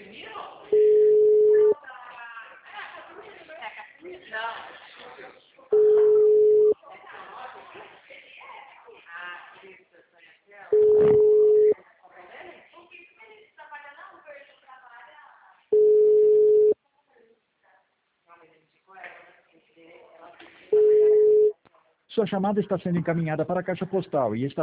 Sua chamada está sendo encaminhada para a caixa postal e está